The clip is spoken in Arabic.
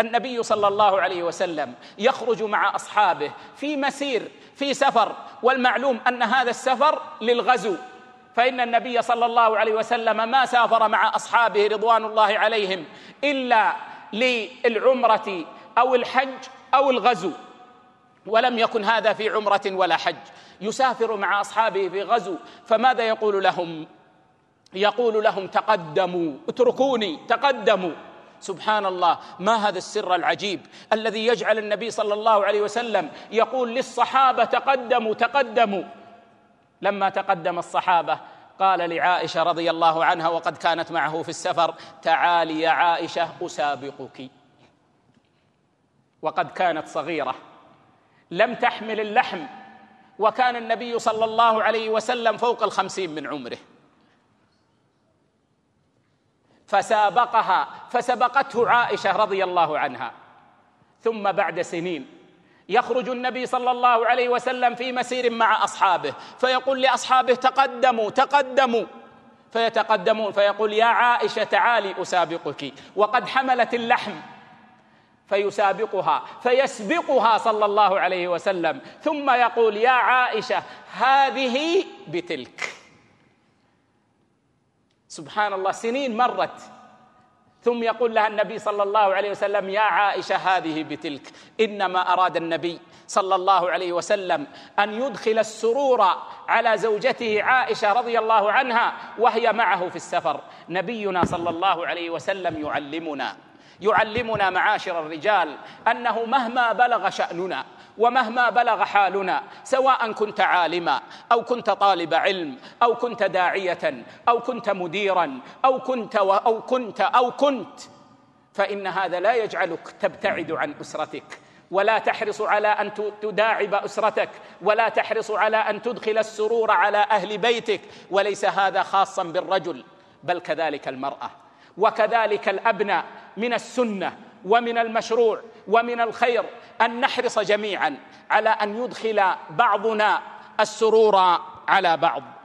النبي صلى الله عليه وسلم يخرج مع أصحابه في مسير في سفر، والمعلوم أن هذا السفر للغزو، فإن النبي صلى الله عليه وسلم ما سافر مع أصحابه رضوان الله عليهم إلا للعمرة أو الحج أو الغزو، ولم يكن هذا في عمرة ولا حج، يسافر مع أصحابه في غزو. فماذا يقول لهم؟ يقول لهم تقدموا، اتركوني، تقدموا. سبحان الله، ما هذا السر العجيب الذي يجعل النبي صلى الله عليه وسلم يقول للصحابة تقدموا تقدموا. لما تقدم الصحابة قال لعائشة رضي الله عنها وقد كانت معه في السفر: تعالي يا عائشة أسابقك. وقد كانت صغيرة لم تحمل اللحم، وكان النبي صلى الله عليه وسلم فوق 50 من عمره، فسابقها، فسبقته عائشة رضي الله عنها. ثم بعد سنين يخرج النبي صلى الله عليه وسلم في مسير مع أصحابه، فيقول لأصحابه تقدموا تقدموا، فيتقدمون، فيقول يا عائشة تعالي أسابقك، وقد حملت اللحم، فيسابقها، فيسبقها صلى الله عليه وسلم، ثم يقول يا عائشة هذه بتلك. سبحان الله، سنين مرت، ثم يقول لها النبي صلى الله عليه وسلم يا عائشة هذه بتلك. إنما أراد النبي صلى الله عليه وسلم أن يدخل السرور على زوجته عائشة رضي الله عنها وهي معه في السفر. نبينا صلى الله عليه وسلم يعلمنا معاشر الرجال أنه مهما بلغ شأننا ومهما بلغ حالنا، سواء كنت عالما أو كنت طالب علم أو كنت داعية أو كنت مديرا أو كنت، فإن هذا لا يجعلك تبتعد عن أسرتك، ولا تحرص على أن تداعب أسرتك، ولا تحرص على أن تدخل السرور على أهل بيتك. وليس هذا خاصا بالرجل، بل كذلك المرأة وكذلك الأبناء. من السنة ومن المشروع ومن الخير أن نحرص جميعا على أن يدخل بعضنا السرور على بعض.